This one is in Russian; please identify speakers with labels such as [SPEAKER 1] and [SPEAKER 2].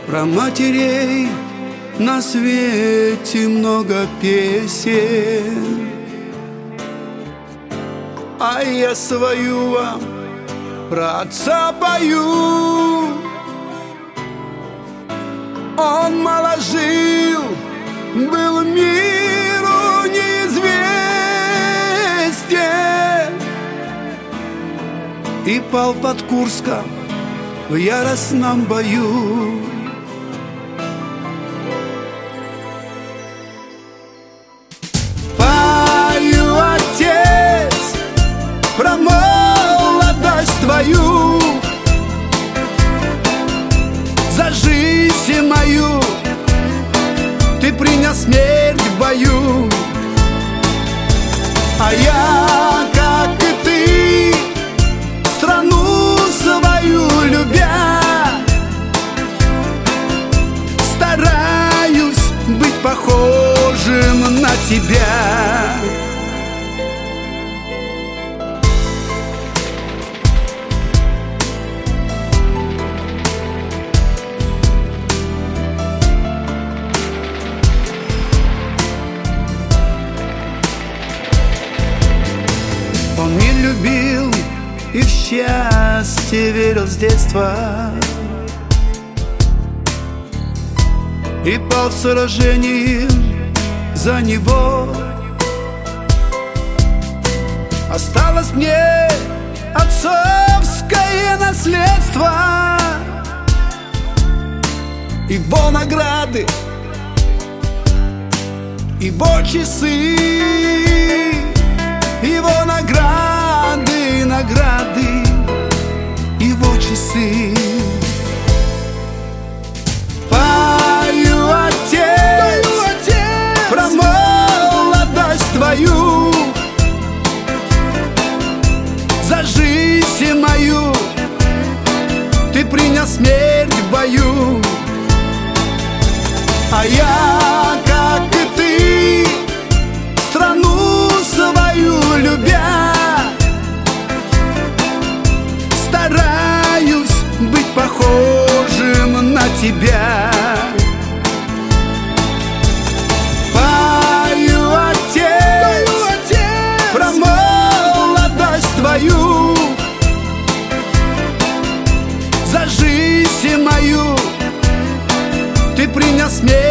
[SPEAKER 1] Про матерей на свете много песен, а я свою вам про отца пою. Он мало жил, был миру неизвестен и пал под Курском в яростном бою. Пою, отец, про молодость твою, за жизнь мою ты принял смерть в бою. А я, как и ты, страну свою любя, стараюсь быть похожим на тебя. Он мир любил и в счастье верил с детства, и пал в сражении за него. Осталось мне отцовское наследство, его награды, его часы, его награды, награды, его часы. Пою, отец, про молодость твою, за жизнь мою ты принял смерть в бою. А я, как и ты, страну свою любя, стараюсь быть похожим на тебя. Пою, отец, про молодость твою, за жизнь мою ты принял смерть